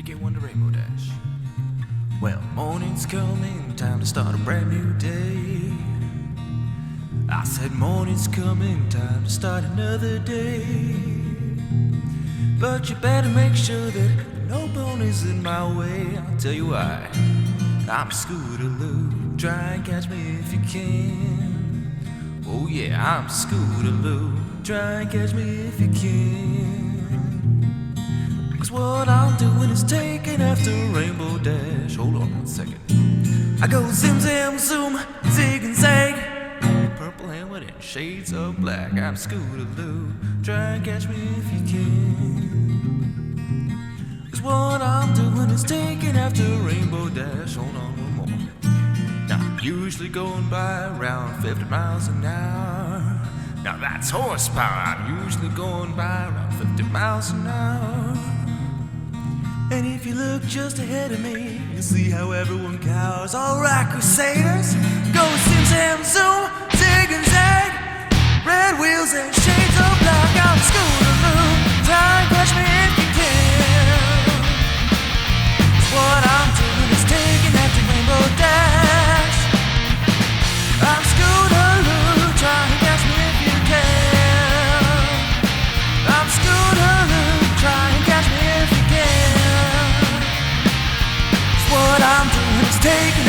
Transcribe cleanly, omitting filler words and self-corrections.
get one to Rainbow Dash. Well, morning's coming, time to start a brand new day. I said morning's coming, time to start another day. But you better make sure that no bone is in my way. I'll tell you why. I'm Scootaloo, try and catch me if you can. Oh yeah, I'm Scootaloo, try and catch me if you can. Cause what I'm doing is taking after Rainbow Dash. Hold on one second. I go zim zam zoom, zig and zag, purple helmet and shades of black. I'm Scootaloo, try and catch me if you can. Cause what I'm doing is taking after Rainbow Dash. Hold on one more. Now I'm usually going by around 50 miles an hour. Now that's horsepower. I'm usually going by around 50 miles an hour. And if you look just ahead of me, you'll see how everyone cowers. Alright, Crusaders, go zim zam zoom, zig and zag, red wheels and shades of black. I'm Scootaloo, try and catch me if you can. What I'm doing is taking after Rainbow Dash. I'm Scootaloo, try and catch me if you can. I'm Scootaloo, try and catch me if you can. What I'm doing is taking